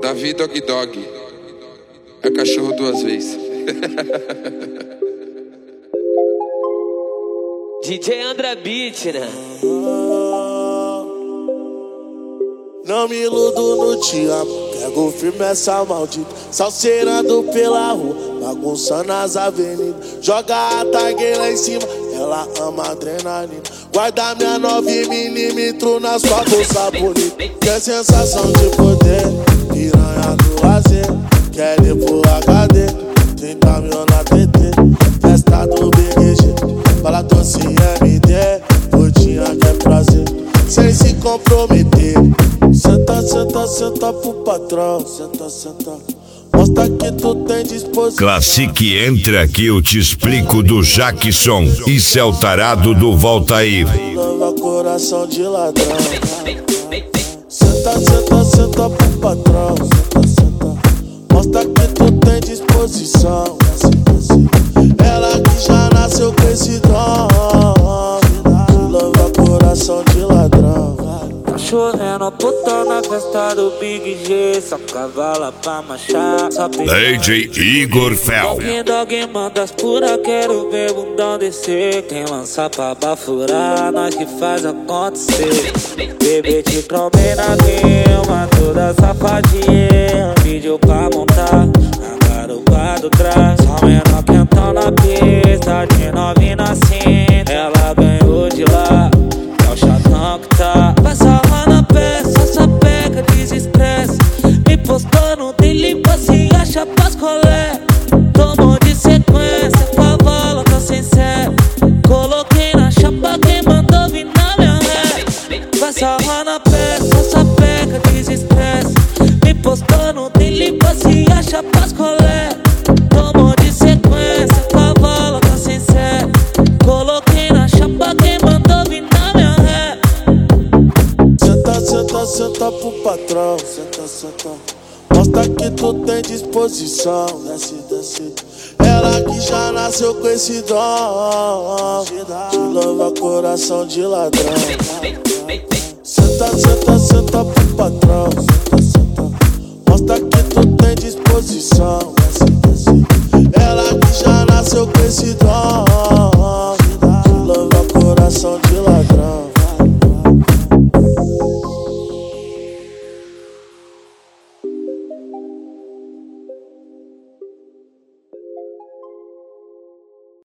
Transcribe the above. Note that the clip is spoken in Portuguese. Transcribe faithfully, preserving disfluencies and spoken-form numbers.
Davi Dog Dog. É cachorro duas vezes. D J Andra Beat, né? Não me iludo no te amo, pego firme essa maldita, salseirando pela rua, bagunçando as avenidas. Joga a tag lá em cima, ela ama adrenalina. Guarda minha nove milímetros na sua bolsa bonita. Quer sensação de poder, piranha do lazer. Quer ir pro H D, trinta mil na T T. Festa do B G, fala doce M D. Gordinha quer prazer, sem se comprometer. Senta, senta, senta pro patrão. Senta, senta, mostra que tu tem disposição. Classique, entra aqui, eu te explico do Jackson. Isso é o tarado do Voltaí. Lava coração de ladrão. Senta, senta, senta pro patrão. Senta, senta, mostra que tu tem disposição. Ela que já nasceu com esse dom. Lava coração de ladrão. Cachorrendo, puta na festa do Big G. Só cavala pra marchar. D J Igor Fel. Dog, dog, manda as pura. Quero ver bundão descer. Quem lança pra bafurar, nós que faz acontecer. Bebê, te tromei na rima, toda safadinha. Vídeo pra montar, agora o quadro traz. Só menor quentão na pista, de novinha assim. Ela ganhou de lá, é o chatão que tá. Vai salvar na peça, só pega, desestresse. Me postou no dele, se acha pras colé. Tomou de sequência, favola, tá sincero. Coloquei na chapa, quem mandou vir na minha ré. Vai salvar na peça, só pega, desestresse. Me postou no dele, se acha pras colé. Tomou de sequência, favola, tá sincero. Coloquei na chapa, quem mandou vir na minha ré. Senta, senta, senta pro patrão. Senta, senta, mostra que tu tem disposição. Desce, desce, ela que já nasceu com esse dom. Te lava coração de ladrão. Senta, senta, senta pro patrão. Senta, senta, mostra que tu tem disposição.